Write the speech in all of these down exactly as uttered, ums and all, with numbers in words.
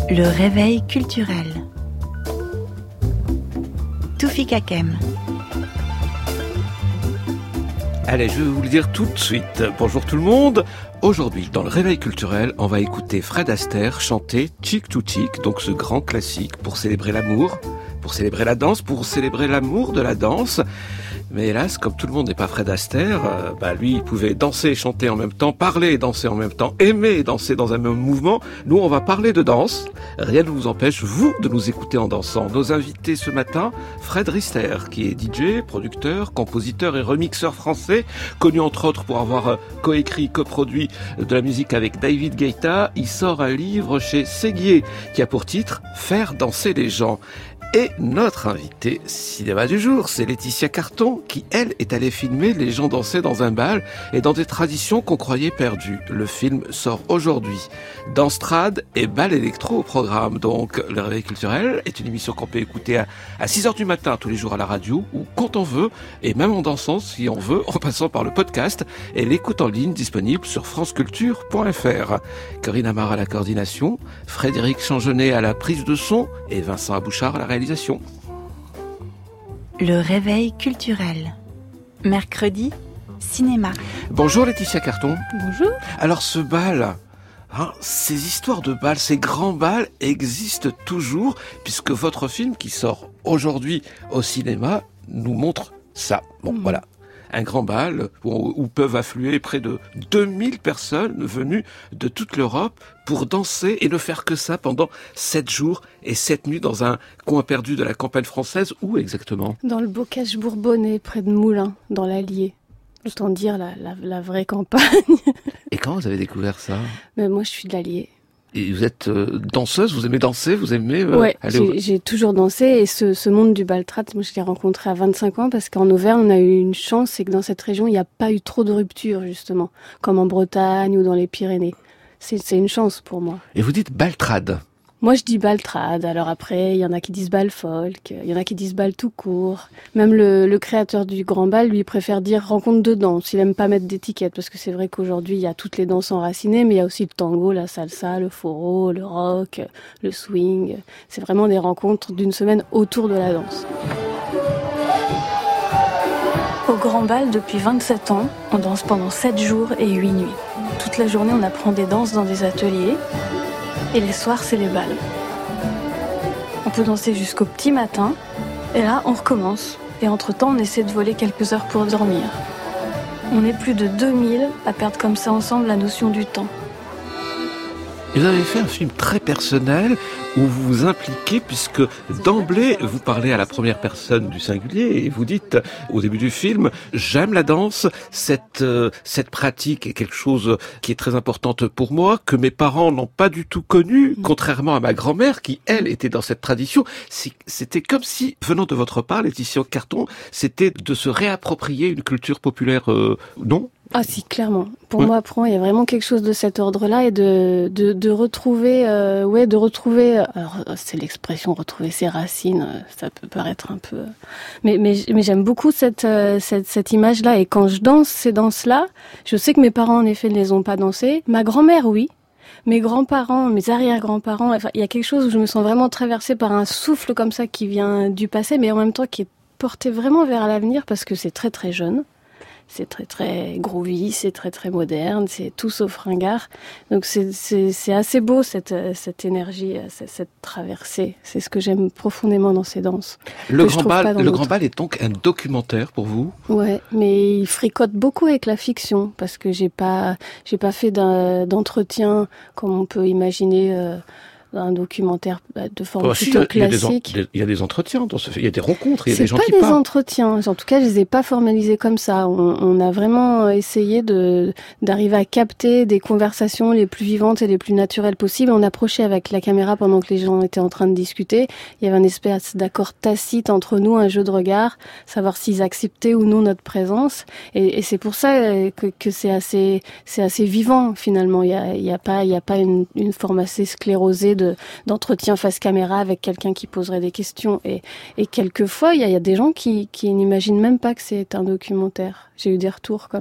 Le réveil culturel. Toufik Hakem. Allez, je vais vous le dire tout de suite. Bonjour tout le monde. Aujourd'hui, dans le réveil culturel, on va écouter Fred Astaire chanter Chick to Chick, donc ce grand classique pour célébrer l'amour, pour célébrer la danse, pour célébrer l'amour de la danse. Mais hélas, comme tout le monde n'est pas Fred Astaire, euh, bah lui, il pouvait danser et chanter en même temps, parler et danser en même temps, aimer et danser dans un même mouvement. Nous, on va parler de danse. Rien ne vous empêche, vous, de nous écouter en dansant. Nos invités ce matin, Fred Astaire, qui est D J, producteur, compositeur et remixeur français, connu entre autres pour avoir coécrit, coproduit de la musique avec David Guetta. Il sort un livre chez Séguier, qui a pour titre « Faire danser les gens ». Et notre invitée cinéma du jour, c'est Laetitia Carton, qui, elle, est allée filmer les gens danser dans un bal et dans des traditions qu'on croyait perdues. Le film sort aujourd'hui. Danse trad et bal électro au programme. Donc, le réveil culturel est une émission qu'on peut écouter à, à six heures du matin tous les jours à la radio, ou quand on veut, et même en dansant si on veut, en passant par le podcast et l'écoute en ligne disponible sur franceculture point f r. Corinne Amar à la coordination, Frédéric Changenet à la prise de son et Vincent Abouchard à la réalisation. Le réveil culturel. Mercredi, cinéma. Bonjour Laetitia Carton. Bonjour. Alors ce bal, hein, ces histoires de bal, ces grands bals existent toujours, puisque votre film qui sort aujourd'hui au cinéma nous montre ça. Bon, mmh. voilà. Un grand bal où, où peuvent affluer près de deux mille personnes venues de toute l'Europe pour danser et ne faire que ça pendant sept jours et sept nuits dans un coin perdu de la campagne française. Où exactement ? Dans le Bocage bourbonnais, près de Moulins, dans l'Allier. Autant dire la, la, la vraie campagne. Et quand vous avez découvert ça ? Mais moi, je suis de l'Allier. Et vous êtes euh, danseuse, vous aimez danser, vous aimez euh, ouais, aller j'ai, au... j'ai toujours dansé et ce, ce monde du bal trad, moi je l'ai rencontré à vingt-cinq ans parce qu'en Auvergne on a eu une chance, c'est que dans cette région il n'y a pas eu trop de ruptures justement, comme en Bretagne ou dans les Pyrénées. C'est, c'est une chance pour moi. Et vous dites bal trad ? Moi, je dis bal trad. Alors après, il y en a qui disent bal folk, il y en a qui disent bal tout court. Même le, le créateur du grand bal, lui, préfère dire rencontre de danse. Il aime pas mettre d'étiquette parce que c'est vrai qu'aujourd'hui, il y a toutes les danses enracinées, mais il y a aussi le tango, la salsa, le foro, le rock, le swing. C'est vraiment des rencontres d'une semaine autour de la danse. Au grand bal, depuis vingt-sept ans, on danse pendant sept jours et huit nuits. Toute la journée, on apprend des danses dans des ateliers. Et les soirs, c'est les bals. On peut danser jusqu'au petit matin. Et là, on recommence. Et entre-temps, on essaie de voler quelques heures pour dormir. On est plus de deux mille à perdre comme ça ensemble la notion du temps. Et vous avez fait un film très personnel où vous vous impliquez, puisque d'emblée, vous parlez à la première personne du singulier et vous dites au début du film « J'aime la danse, cette, euh, cette pratique est quelque chose qui est très importante pour moi, que mes parents n'ont pas du tout connu, contrairement à ma grand-mère qui, elle, était dans cette tradition. » C'était comme si, venant de votre part, Laetitia Carton, c'était de se réapproprier une culture populaire, euh, non ? Ah si, clairement. Pour ouais. moi, pour moi, il y a vraiment quelque chose de cet ordre-là et de de, de retrouver, euh, ouais, de retrouver. Alors, c'est l'expression retrouver ses racines. Ça peut paraître un peu, mais mais mais j'aime beaucoup cette cette cette image-là. Et quand je danse ces danses-là, je sais que mes parents en effet ne les ont pas dansées. Ma grand-mère, oui. Mes grands-parents, mes arrière-grands-parents. Enfin, il y a quelque chose où je me sens vraiment traversée par un souffle comme ça qui vient du passé, mais en même temps qui est porté vraiment vers l'avenir parce que c'est très très jeune. C'est très très groovy, c'est très très moderne, c'est tout sauf ringard. Donc c'est c'est c'est assez beau cette cette énergie, cette, cette traversée. C'est ce que j'aime profondément dans ces danses. Le grand bal, le grand bal est donc un documentaire pour vous ? Ouais, mais il fricote beaucoup avec la fiction parce que j'ai pas j'ai pas fait d'un, d'entretien comme on peut imaginer. Euh, un documentaire de forme oh, plutôt si, il y a, classique. Il y, a des, il y a des entretiens, dans ce, il y a des rencontres, il y a c'est des gens qui parlent. C'est pas des entretiens. En tout cas, je les ai pas formalisés comme ça. On, on a vraiment essayé de d'arriver à capter des conversations les plus vivantes et les plus naturelles possibles. On approchait avec la caméra pendant que les gens étaient en train de discuter. Il y avait un espèce d'accord tacite entre nous, un jeu de regard, savoir s'ils acceptaient ou non notre présence. Et, et c'est pour ça que, que c'est assez, c'est assez vivant finalement. Il y a, il y a pas, il y a pas une, une forme assez sclérosée de d'entretien face caméra avec quelqu'un qui poserait des questions. Et, et quelquefois, il y a, il y a des gens qui, qui n'imaginent même pas que c'est un documentaire. J'ai eu des retours comme ça.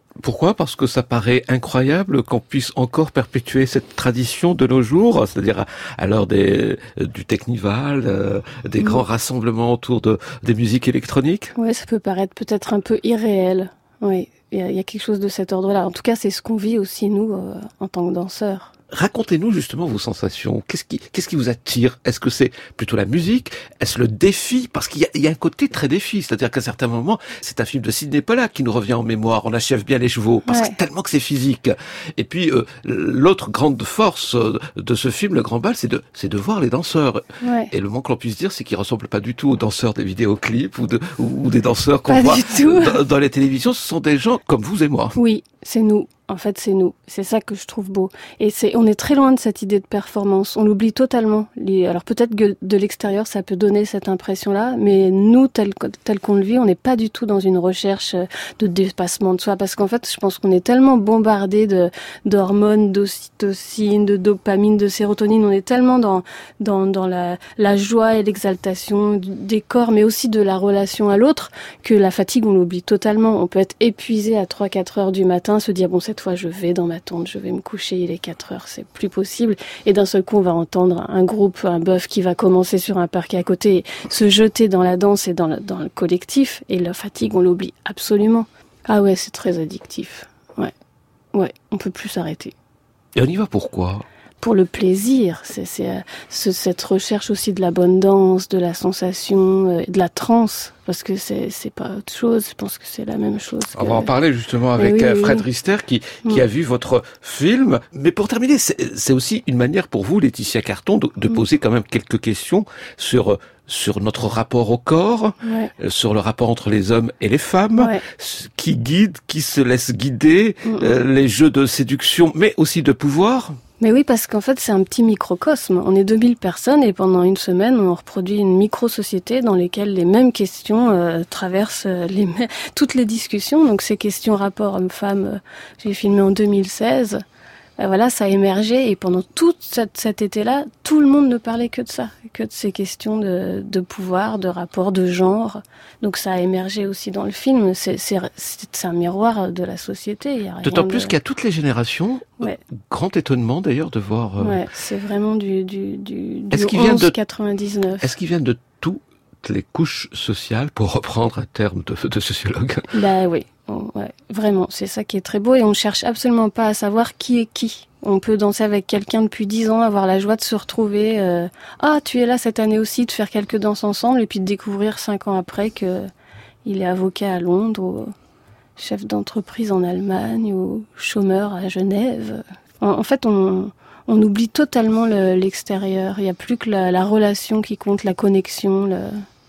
Pourquoi ? Parce que ça paraît incroyable qu'on puisse encore perpétuer cette tradition de nos jours, c'est-à-dire à, à l'heure des, du Technival, euh, des mmh. grands rassemblements autour de, des musiques électroniques. Oui, ça peut paraître peut-être un peu irréel. Oui, il y, y a quelque chose de cet ordre-là. En tout cas, c'est ce qu'on vit aussi, nous, euh, en tant que danseurs. Racontez-nous justement vos sensations. Qu'est-ce qui, qu'est-ce qui vous attire ? Est-ce que c'est plutôt la musique ? Est-ce le défi ? Parce qu'il y a, il y a un côté très défi. C'est-à-dire qu'à certains moments, c'est un film de Sidney Pollack qui nous revient en mémoire. On achève bien les chevaux. Parce ouais. que tellement que c'est physique. Et puis, euh, l'autre grande force de ce film, Le Grand Bal, c'est de, c'est de voir les danseurs. Ouais. Et le moins que l'on puisse dire, c'est qu'ils ressemblent pas du tout aux danseurs des vidéoclips ou, de, ou, ou des danseurs qu'on pas voit dans, dans les télévisions. Ce sont des gens comme vous et moi. Oui, c'est nous. En fait, c'est nous. C'est ça que je trouve beau. Et c'est, on est très loin de cette idée de performance. On l'oublie totalement. Alors peut-être que de l'extérieur, ça peut donner cette impression-là, mais nous, tel, tel qu'on le vit, on n'est pas du tout dans une recherche de dépassement de soi. Parce qu'en fait, je pense qu'on est tellement bombardé de, d'hormones, d'ocytocine, de dopamine, de sérotonine. On est tellement dans, dans, dans la, la joie et l'exaltation des corps, mais aussi de la relation à l'autre, que la fatigue, on l'oublie totalement. On peut être épuisé à trois quatre heures du matin, se dire, bon, cette fois je vais dans ma tente, je vais me coucher, il est quatre heures, c'est plus possible. Et d'un seul coup, on va entendre un groupe, un bœuf qui va commencer sur un parquet à côté, se jeter dans la danse et dans le, dans le collectif. Et la fatigue, on l'oublie absolument. Ah ouais, c'est très addictif. Ouais, ouais, on peut plus s'arrêter. Et on y va pourquoi ? Pour le plaisir, c'est, c'est, euh, c'est cette recherche aussi de la bonne danse, de la sensation, euh, de la transe, parce que c'est c'est pas autre chose. Je pense que c'est la même chose. Que... On va en parler justement avec oui, oui, Fred oui. Rister qui qui mmh. a vu votre film. Mais pour terminer, c'est, c'est aussi une manière pour vous, Laetitia Carton, de, de mmh. poser quand même quelques questions sur sur notre rapport au corps, ouais. sur le rapport entre les hommes et les femmes, ouais. qui guide, qui se laisse guider, mmh. euh, les jeux de séduction, mais aussi de pouvoir. Mais oui, parce qu'en fait, c'est un petit microcosme. On est deux mille personnes et pendant une semaine, on reproduit une micro-société dans lesquelles les mêmes questions euh, traversent les m- toutes les discussions. Donc, ces questions rapport homme-femme, euh, j'ai filmé en deux mille seize. Euh, voilà, ça a émergé et pendant tout cette, cet été-là, tout le monde ne parlait que de ça, que de ces questions de, de pouvoir, de rapport, de genre. Donc, ça a émergé aussi dans le film. C'est, c'est, c'est un miroir de la société. Il y a rien D'autant plus de... qu'il y a toutes les générations. Ouais. Grand étonnement d'ailleurs de voir. Euh... Ouais, c'est vraiment du du du, du onze quatre-vingt-dix-neuf. Est-ce qu'ils viennent de toutes les couches sociales, pour reprendre un terme de, de sociologue ? Bah oui, ouais, vraiment, c'est ça qui est très beau et on cherche absolument pas à savoir qui est qui. On peut danser avec quelqu'un depuis dix ans, avoir la joie de se retrouver. Euh, ah, tu es là cette année aussi, de faire quelques danses ensemble et puis de découvrir cinq ans après que il est avocat à Londres. Ou... chef d'entreprise en Allemagne ou chômeur à Genève. En, en fait, on, on oublie totalement le, l'extérieur. Il n'y a plus que la, la relation qui compte, la connexion, le,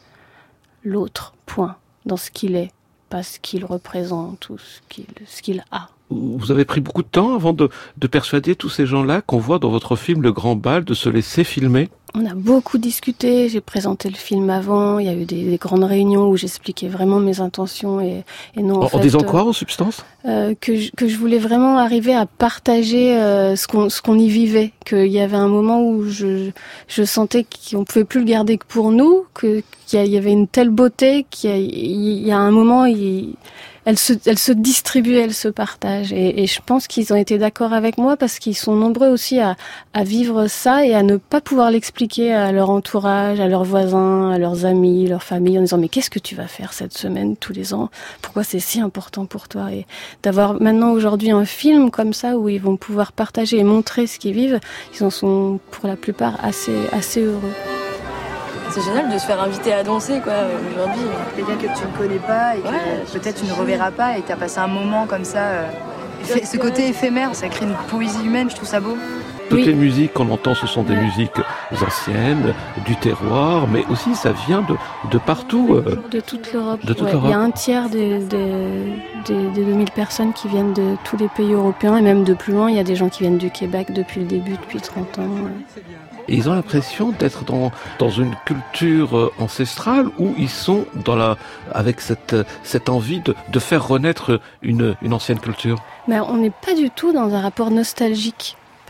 l'autre, point, dans ce qu'il est, pas ce qu'il représente ou ce qu'il, ce qu'il a. Vous avez pris beaucoup de temps avant de, de persuader tous ces gens-là qu'on voit dans votre film Le Grand Bal de se laisser filmer ? On a beaucoup discuté, j'ai présenté le film avant, il y a eu des, des grandes réunions où j'expliquais vraiment mes intentions et, et non en, en fait... En disant quoi, en substance ? euh, que, je, que je voulais vraiment arriver à partager euh, ce, qu'on, ce qu'on y vivait, qu'il y avait un moment où je, je sentais qu'on pouvait plus le garder que pour nous, que, qu'il y avait une telle beauté, qu'il y a, il y a un moment... Il, Elle se, elle se distribue, elle se partage. Et, et je pense qu'ils ont été d'accord avec moi parce qu'ils sont nombreux aussi à, à vivre ça et à ne pas pouvoir l'expliquer à leur entourage, à leurs voisins, à leurs amis, leur famille, en disant mais qu'est-ce que tu vas faire cette semaine, tous les ans ? Pourquoi c'est si important pour toi ? Et d'avoir maintenant aujourd'hui un film comme ça où ils vont pouvoir partager et montrer ce qu'ils vivent, ils en sont pour la plupart assez, assez heureux. C'est génial de se faire inviter à danser quoi aujourd'hui. Quelqu'un que tu ne connais pas et que ouais, peut-être tu ne reverras pas et que tu as passé un moment comme ça. Euh, ce côté éphémère, ça crée une poésie humaine, je trouve ça beau. Toutes oui. les musiques qu'on entend, ce sont des ouais. musiques anciennes, du terroir, mais aussi ça vient de, de partout. Euh, de toute l'Europe. De toute ouais. l'Europe. Il y a un tiers des, des, des, des deux mille personnes qui viennent de tous les pays européens et même de plus loin. Il y a des gens qui viennent du Québec depuis le début, depuis trente ans. Ouais. Et ils ont l'impression d'être dans, dans une culture ancestrale où ils sont dans la, avec cette, cette envie de, de faire renaître une, une ancienne culture. Mais on n'est pas du tout dans un rapport nostalgique.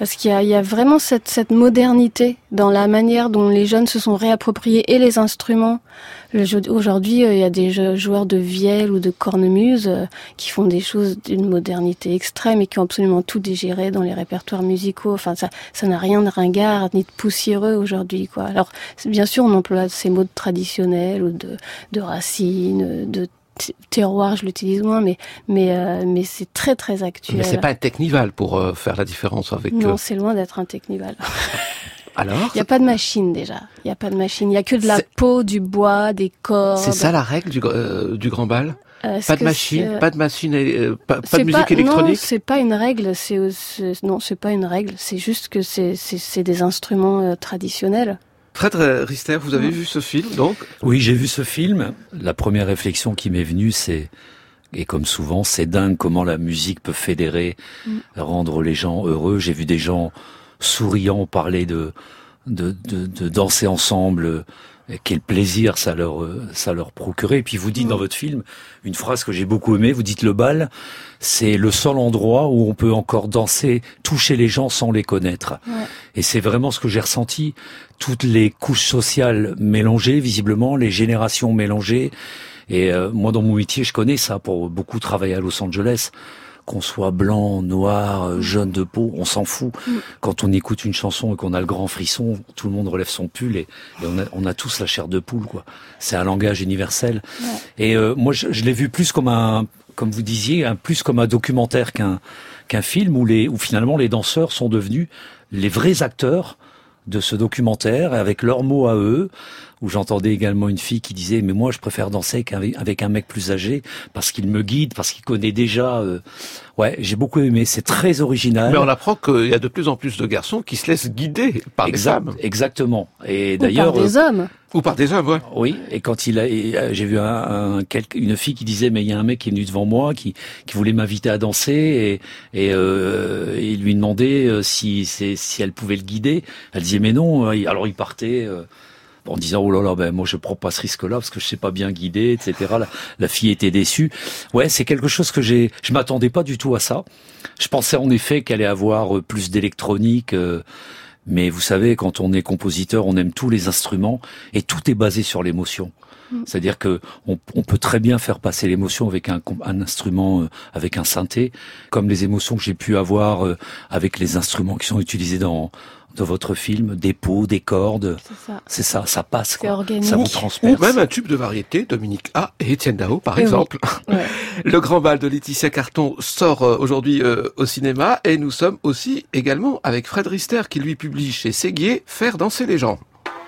Parce qu'il y a, il y a vraiment cette, cette modernité dans la manière dont les jeunes se sont réappropriés et les instruments. Le jeu, aujourd'hui, il y a des joueurs de vielle ou de cornemuse euh, qui font des choses d'une modernité extrême et qui ont absolument tout digéré dans les répertoires musicaux. Enfin, ça, ça n'a rien de ringard ni de poussiéreux aujourd'hui, quoi. Alors, bien sûr, on emploie ces mots traditionnels ou de, de racines, de terroir, je l'utilise moins, mais mais euh, mais c'est très très actuel. Mais c'est pas un technival pour euh, faire la différence avec. Non, euh... c'est loin d'être un technival. Alors, il y a pas de machine déjà. Il y a pas de machine. Il y a que de la c'est... peau, du bois, des cordes. C'est ça la règle du euh, du grand bal. Euh, pas de machine, c'est... pas de machine, euh, pas, pas de musique pas, électronique. Non, c'est pas une règle. C'est, c'est non, c'est pas une règle. C'est juste que c'est c'est, c'est des instruments euh, traditionnels. Fred Rister, vous avez mmh. vu ce film, donc? Oui, j'ai vu ce film. La première réflexion qui m'est venue, c'est, et comme souvent, c'est dingue comment la musique peut fédérer, mmh. rendre les gens heureux. J'ai vu des gens souriants parler de, de, de, de danser ensemble. Quel plaisir ça leur, ça leur procurait. Et puis vous dites mmh. dans votre film une phrase que j'ai beaucoup aimée. Vous dites le bal, c'est le seul endroit où on peut encore danser, toucher les gens sans les connaître. Ouais. Et c'est vraiment ce que j'ai ressenti. Toutes les couches sociales mélangées, visiblement, les générations mélangées. Et euh, moi, dans mon métier, je connais ça pour beaucoup travailler à Los Angeles. Qu'on soit blanc, noir, jaune de peau, on s'en fout. Mm. Quand on écoute une chanson et qu'on a le grand frisson, tout le monde relève son pull et, et on, a, on a tous la chair de poule, quoi. C'est un langage universel. Ouais. Et euh, moi, je, je l'ai vu plus comme un, comme vous disiez, un, plus comme un documentaire qu'un qu'un film où les, où finalement les danseurs sont devenus les vrais acteurs de ce documentaire, avec leurs mots à eux, où j'entendais également une fille qui disait « Mais moi, je préfère danser qu'avec avec un mec plus âgé, parce qu'il me guide, parce qu'il connaît déjà... Euh... » Ouais, j'ai beaucoup aimé, c'est très original. Mais on apprend qu'il y a de plus en plus de garçons qui se laissent guider par exact, des femmes. Exactement. Et ou d'ailleurs, par des euh... hommes. Ou par des hommes, ouais. Oui, et quand il a... Et j'ai vu un, un, une fille qui disait « Mais il y a un mec qui est venu devant moi, qui, qui voulait m'inviter à danser, et, et euh, il lui demandait si, si elle pouvait le guider. » Elle disait « Mais non. » Alors il partait... Euh, en disant oh là là ben moi je prends pas ce risque là parce que je sais pas bien guider, etc. la, la fille était déçue. Ouais, c'est quelque chose que j'ai je m'attendais pas du tout à ça. Je pensais en effet qu'elle allait avoir plus d'électronique, euh, mais vous savez, quand on est compositeur, on aime tous les instruments et tout est basé sur l'émotion. mmh. C'est-à-dire que on, on peut très bien faire passer l'émotion avec un, un instrument, euh, avec un synthé, comme les émotions que j'ai pu avoir euh, avec les instruments qui sont utilisés dans de votre film, des pots, des cordes. C'est ça. C'est ça, ça passe, quoi. Organique. Ça vous transperce. Même un tube de variété, Dominique A et Étienne Dao, par et exemple. Oui. Ouais. Le Grand Bal de Laetitia Carton sort euh, aujourd'hui euh, au cinéma et nous sommes aussi également avec Fred Rister qui lui publie chez Séguier Faire danser les gens.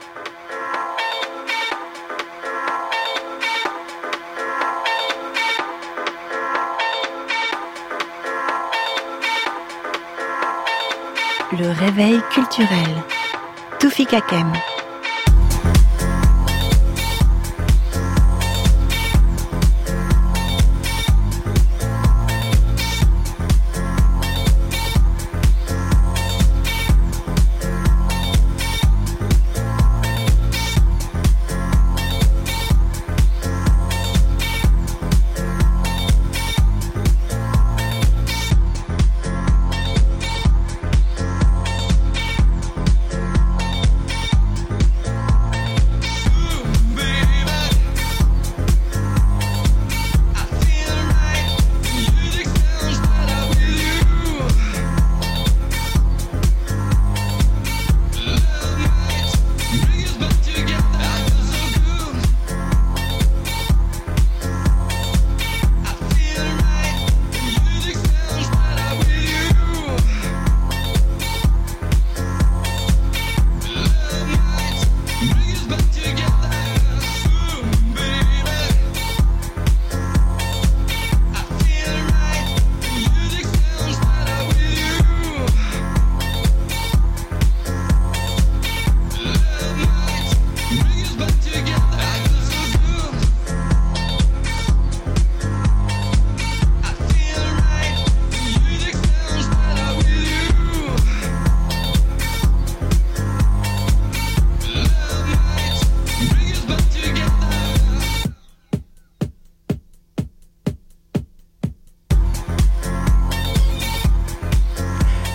Le réveil culturel. Toufik Hakem.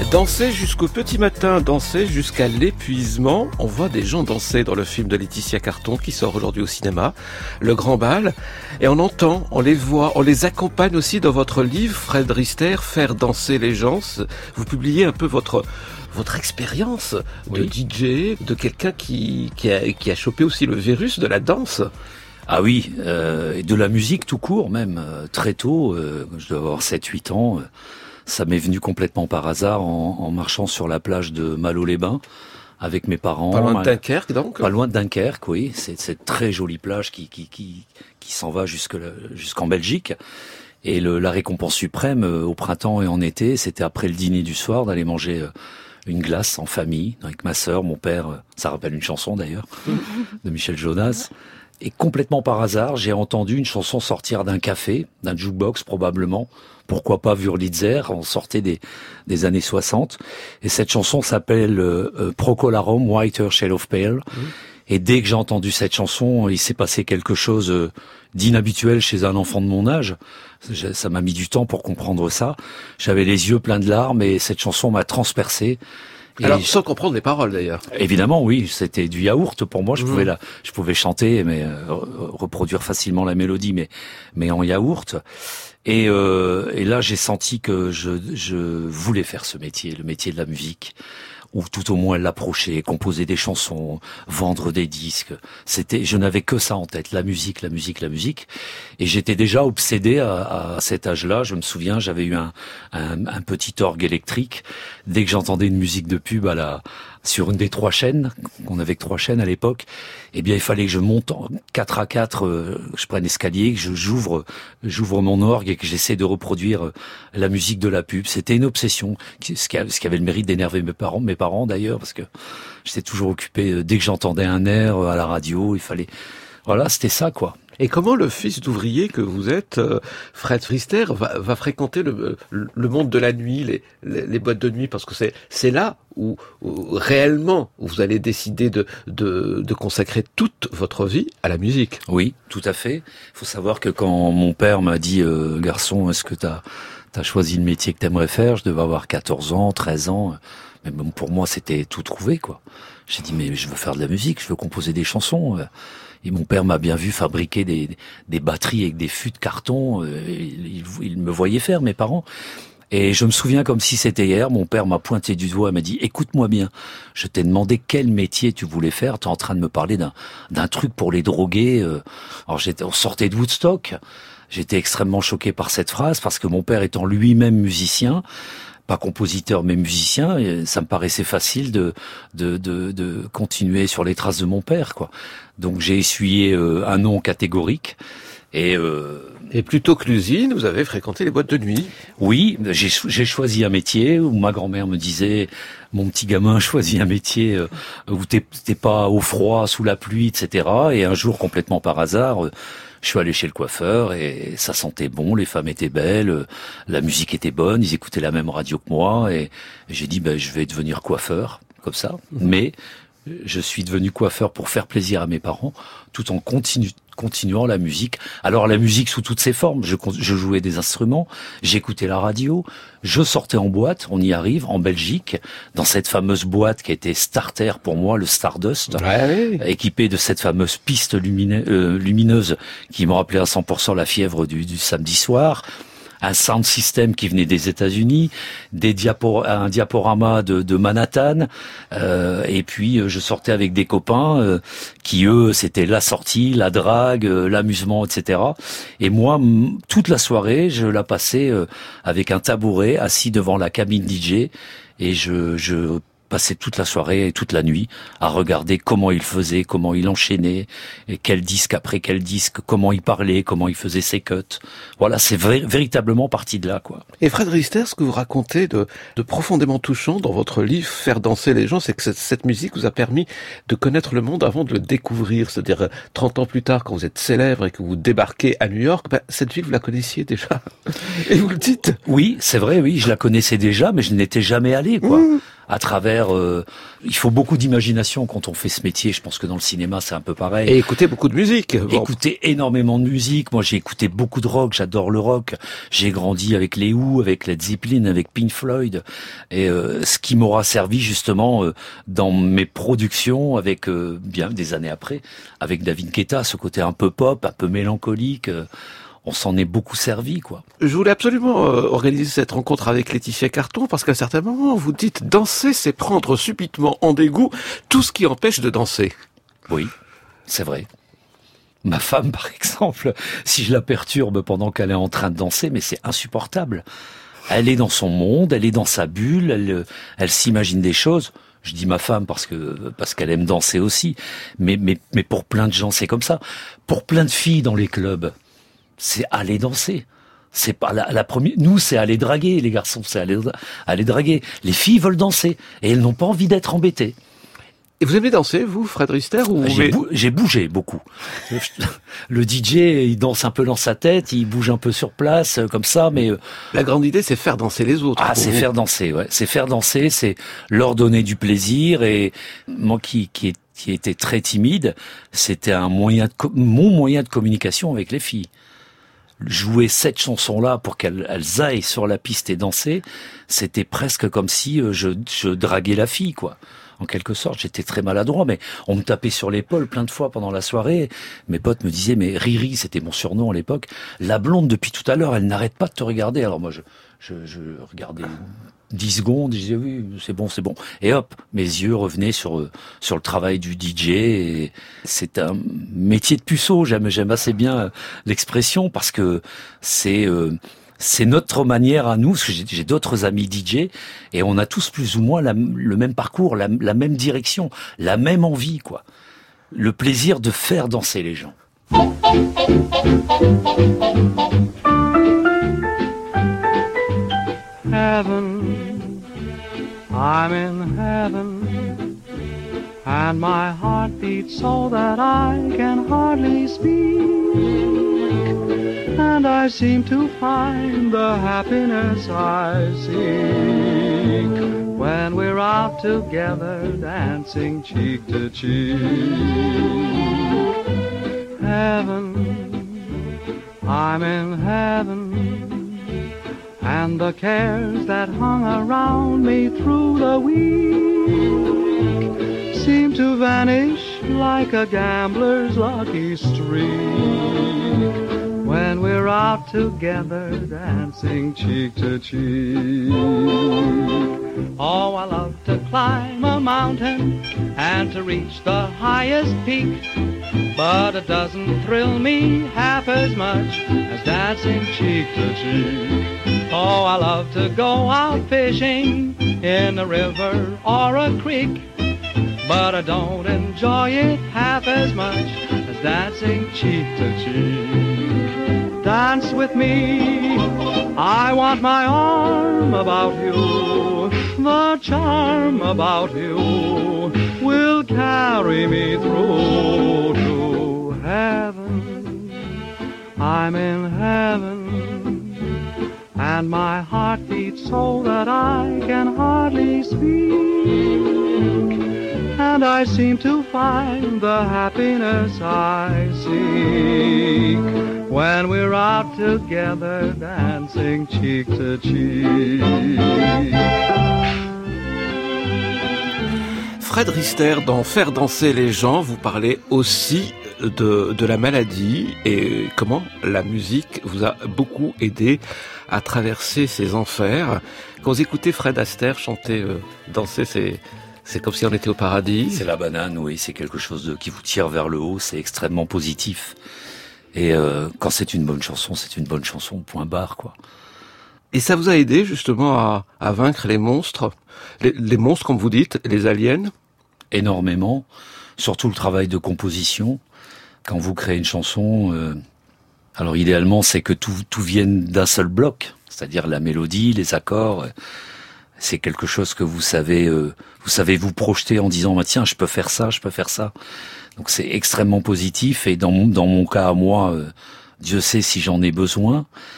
Danser jusqu'au petit matin, danser jusqu'à l'épuisement. On voit des gens danser dans le film de Laetitia Carton qui sort aujourd'hui au cinéma, Le Grand Bal. Et on entend, on les voit, on les accompagne aussi dans votre livre, Fred Rister, Faire danser les gens. Vous publiez un peu votre votre expérience de oui. D J, de quelqu'un qui, qui, a, qui a chopé aussi le virus de la danse. Ah oui, euh, et de la musique tout court même. Euh, très tôt, euh, je dois avoir sept huit ans, euh, ça m'est venu complètement par hasard en, en marchant sur la plage de Malo-les-Bains avec mes parents. Pas loin de Dunkerque donc. Pas loin de Dunkerque, oui. C'est cette très jolie plage qui qui qui, qui s'en va jusque jusqu'en Belgique. Et le, la récompense suprême euh, au printemps et en été, c'était après le dîner du soir d'aller manger euh, une glace en famille avec ma sœur, mon père. Euh, ça rappelle une chanson d'ailleurs de Michel Jonas. Et complètement par hasard, j'ai entendu une chanson sortir d'un café, d'un jukebox probablement. Pourquoi pas Wurlitzer, on sortait des, des années soixante. Et cette chanson s'appelle euh, Procolarum, Whiter Shade of Pale. Mmh. Et dès que j'ai entendu cette chanson, il s'est passé quelque chose euh, d'inhabituel chez un enfant de mon âge. Ça m'a mis du temps pour comprendre ça. J'avais les yeux pleins de larmes et cette chanson m'a transpercé. Et alors, sans comprendre les paroles d'ailleurs. Évidemment, oui, c'était du yaourt pour moi. Je mmh. pouvais la, je pouvais chanter, mais euh, reproduire facilement la mélodie, mais mais en yaourt. Et, euh, et là, j'ai senti que je, je voulais faire ce métier, le métier de la musique, ou tout au moins l'approcher, composer des chansons, vendre des disques. C'était, je n'avais que ça en tête, la musique, la musique, la musique. Et j'étais déjà obsédé à, à cet âge-là. Je me souviens, j'avais eu un, un, un petit orgue électrique. Dès que j'entendais une musique de pub à la, sur une des trois chaînes, on avait que trois chaînes à l'époque, eh bien il fallait que je monte en quatre à quatre, euh, je prenne l'escalier, que je j'ouvre, j'ouvre mon orgue et que j'essaie de reproduire euh, la musique de la pub. C'était une obsession, ce qui, a, ce qui avait le mérite d'énerver mes parents, mes parents d'ailleurs, parce que j'étais toujours occupé. Euh, dès que j'entendais un air euh, à la radio, il fallait, voilà, c'était ça quoi. Et comment le fils d'ouvrier que vous êtes, euh, Fred Rister, va, va fréquenter le, le monde de la nuit, les, les, les boîtes de nuit, parce que c'est, c'est là où, où réellement vous allez décider de, de, de consacrer toute votre vie à la musique. Oui, tout à fait. Il faut savoir que quand mon père m'a dit euh, « Garçon, est-ce que t'as t'as choisi le métier que t'aimerais faire ?» Je devais avoir quatorze ans, treize ans. Mais bon, pour moi, c'était tout trouvé, quoi. J'ai dit « Mais je veux faire de la musique, je veux composer des chansons. » Et mon père m'a bien vu fabriquer des, des batteries avec des fûts de carton. Il, il, il me voyait faire, mes parents. Et je me souviens comme si c'était hier, mon père m'a pointé du doigt et m'a dit « Écoute-moi bien, je t'ai demandé quel métier tu voulais faire. T'es en train de me parler d'un, d'un truc pour les droguer. » Alors j'étais, on sortait de Woodstock. J'étais extrêmement choqué par cette phrase parce que mon père étant lui-même musicien, pas compositeur mais musicien, et ça me paraissait facile de, de de de continuer sur les traces de mon père, quoi. Donc j'ai essuyé euh, un non catégorique et euh, et plutôt que l'usine, vous avez fréquenté les boîtes de nuit. Oui, j'ai j'ai choisi un métier où ma grand-mère me disait mon petit gamin choisis un métier euh, où t'es t'es pas au froid, sous la pluie, et cetera. Et un jour complètement par hasard, euh, je suis allé chez le coiffeur et ça sentait bon, les femmes étaient belles, la musique était bonne, ils écoutaient la même radio que moi et j'ai dit ben je vais devenir coiffeur comme ça. Mmh. Mais je suis devenu coiffeur pour faire plaisir à mes parents tout en continu, continuant la musique. Alors la musique sous toutes ses formes, je, je jouais des instruments, j'écoutais la radio, je sortais en boîte, on y arrive, en Belgique, dans cette fameuse boîte qui était starter pour moi, le Stardust, ouais. équipé de cette fameuse piste lumine, euh, lumineuse qui me rappelait à cent pour cent la fièvre du, du samedi soir. Un sound system qui venait des États-Unis, des diapor- un diaporama de, de Manhattan, euh, et puis je sortais avec des copains euh, qui eux c'était la sortie, la drague, euh, l'amusement, et cetera. Et moi, m- toute la soirée, je la passais euh, avec un tabouret assis devant la cabine D J, et je, je passais toute la soirée et toute la nuit à regarder comment il faisait, comment il enchaînait, et quel disque après quel disque, comment il parlait, comment il faisait ses cuts. Voilà, c'est vrai, véritablement parti de là, quoi. Et Fred Rister, ce que vous racontez de, de profondément touchant dans votre livre « Faire danser les gens », c'est que cette, cette musique vous a permis de connaître le monde avant de le découvrir. C'est-à-dire, trente ans plus tard, quand vous êtes célèbre et que vous débarquez à New York, ben, cette ville, vous la connaissiez déjà. Et vous le dites. Oui, c'est vrai, oui, je la connaissais déjà, mais je n'étais jamais allé, quoi. Mmh. à travers. Euh, il faut beaucoup d'imagination quand on fait ce métier. Je pense que dans le cinéma, c'est un peu pareil. Et écouter beaucoup de musique. Bon. Écouter énormément de musique. Moi, j'ai écouté beaucoup de rock. J'adore le rock. J'ai grandi avec les Who, avec Led Zeppelin, avec Pink Floyd. Et euh, ce qui m'aura servi justement euh, dans mes productions, avec euh, bien des années après, avec David Guetta, ce côté un peu pop, un peu mélancolique. Euh, on s'en est beaucoup servi, quoi. Je voulais absolument euh, organiser cette rencontre avec Laetitia Carton parce qu'à un certain moment, vous dites danser, c'est prendre subitement en dégoût tout ce qui empêche de danser. Oui, c'est vrai. Ma femme, par exemple, si je la perturbe pendant qu'elle est en train de danser, mais c'est insupportable. Elle est dans son monde, elle est dans sa bulle, elle, elle s'imagine des choses. Je dis ma femme parce que parce qu'elle aime danser aussi, mais mais mais pour plein de gens, c'est comme ça. Pour plein de filles dans les clubs, c'est aller danser. C'est pas la, la première. Nous, c'est aller draguer. Les garçons, c'est aller, aller draguer. Les filles veulent danser et elles n'ont pas envie d'être embêtées. Et vous aimez danser, vous, Fred Rister, ou j'ai, bou- j'ai bougé beaucoup. Le D J, il danse un peu dans sa tête, il bouge un peu sur place, comme ça, mais la grande idée, c'est faire danser les autres. Ah, c'est vous. faire danser, ouais. C'est faire danser, c'est leur donner du plaisir. Et moi, qui qui, qui était très timide, c'était un moyen de co- mon moyen de communication avec les filles. Jouer cette chanson-là pour qu'elles elles aillent sur la piste et danser, c'était presque comme si je, je draguais la fille, quoi. En quelque sorte, j'étais très maladroit, mais on me tapait sur l'épaule plein de fois pendant la soirée. Mes potes me disaient, mais Riri, c'était mon surnom à l'époque, la blonde depuis tout à l'heure, elle n'arrête pas de te regarder. Alors moi, je, je, je regardais dix secondes, je disais oui, c'est bon, c'est bon. Et hop, mes yeux revenaient sur sur le travail du D J. Et c'est un métier de puceau. J'aime j'aime assez bien l'expression parce que c'est euh, c'est notre manière à nous. Parce que j'ai, j'ai d'autres amis D J et on a tous plus ou moins la, le même parcours, la, la même direction, la même envie, quoi. Le plaisir de faire danser les gens. Heaven, I'm in heaven, and my heart beats so that I can hardly speak, and I seem to find the happiness I seek when we're out together dancing cheek to cheek. Heaven, I'm in heaven, and the cares that hung around me through the week seem to vanish like a gambler's lucky streak when we're out together dancing cheek to cheek. Oh, I love to climb a mountain and to reach the highest peak, but it doesn't thrill me half as much as dancing cheek to cheek. Oh, I love to go out fishing in a river or a creek, but I don't enjoy it half as much as dancing cheek to cheek. Dance with me, I want my arm about you. The charm about you will carry me through to heaven. I'm in heaven, and my heart beats so that I can hardly speak, and I seem to find the happiness I seek when we're out together dancing cheek to cheek. Fred Rister, dans Faire danser les gens, vous parlez aussi de, de la maladie et comment la musique vous a beaucoup aidé à traverser ces enfers. Quand vous écoutez Fred Astaire chanter, euh, danser, c'est, c'est comme si on était au paradis. C'est la banane, oui, c'est quelque chose de, qui vous tire vers le haut, c'est extrêmement positif. Et euh, quand c'est une bonne chanson, c'est une bonne chanson, point barre, quoi. Et ça vous a aidé justement à, à vaincre les monstres, les, les monstres comme vous dites, les aliens? Énormément, surtout le travail de composition. Quand vous créez une chanson, euh, alors idéalement c'est que tout, tout vienne d'un seul bloc, c'est-à-dire la mélodie, les accords. C'est quelque chose que vous savez, euh, vous savez vous projeter en disant bah, tiens, je peux faire ça, je peux faire ça. Donc c'est extrêmement positif et dans mon, dans mon cas à moi, euh, Dieu sait si j'en ai besoin.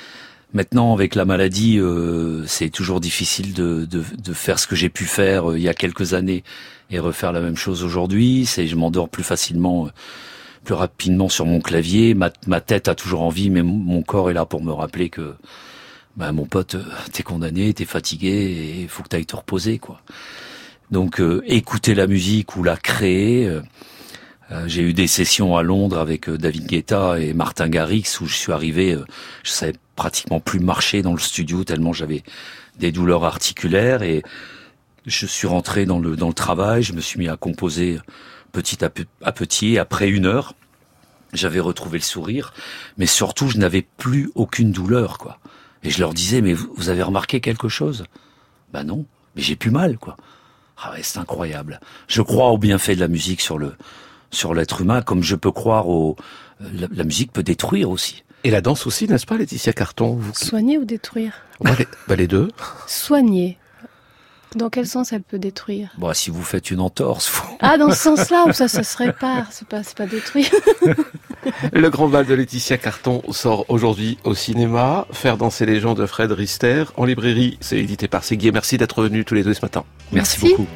Maintenant, avec la maladie, euh, c'est toujours difficile de, de, de faire ce que j'ai pu faire euh, il y a quelques années et refaire la même chose aujourd'hui. C'est, je m'endors plus facilement, euh, plus rapidement sur mon clavier. Ma, ma tête a toujours envie, mais mon, mon corps est là pour me rappeler que, bah, mon pote, euh, t'es condamné, t'es fatigué et il faut que t'ailles te reposer, quoi. Donc, euh, écouter la musique ou la créer. Euh, euh, j'ai eu des sessions à Londres avec euh, David Guetta et Martin Garrix où je suis arrivé, euh, je savais pratiquement plus marcher dans le studio tellement j'avais des douleurs articulaires et je suis rentré dans le dans le travail, je me suis mis à composer petit à, pe- à petit. Et après une heure, j'avais retrouvé le sourire, mais surtout je n'avais plus aucune douleur, quoi. Et je leur disais, mais vous, vous avez remarqué quelque chose ? Ben non, mais j'ai plus mal, quoi. Ah ouais, c'est incroyable. Je crois au bienfait de la musique sur le sur l'être humain, comme je peux croire au la, la musique peut détruire aussi. Et la danse aussi, n'est-ce pas, Laetitia Carton vous... Soigner ou détruire ? bah, les, bah, les deux. Soigner. Dans quel sens elle peut détruire ? Bon, si vous faites une entorse, faut... Ah, dans ce sens-là, ça, ça se répare, c'est pas, c'est pas détruire. Le grand bal de Laetitia Carton sort aujourd'hui au cinéma. Faire danser les gens de Fred Rister. En librairie, c'est édité par Séguier. Merci d'être venus tous les deux ce matin. Merci, Merci. beaucoup.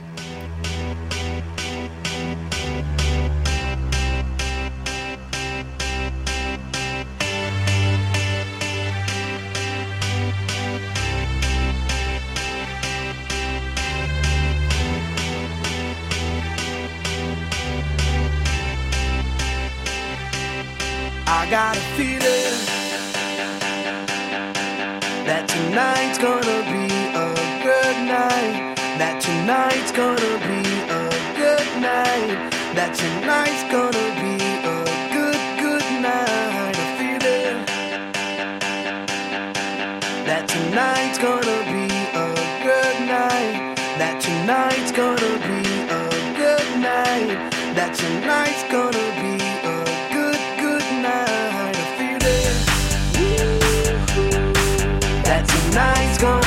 I got a feeling that tonight's gonna be a good night. That tonight's gonna be a good night. That tonight's gonna be a good, good night. A feeling that tonight's gonna be a good night. That tonight's gonna be a good night. That tonight's gonna be a good, good night. A feeling that tonight's gonna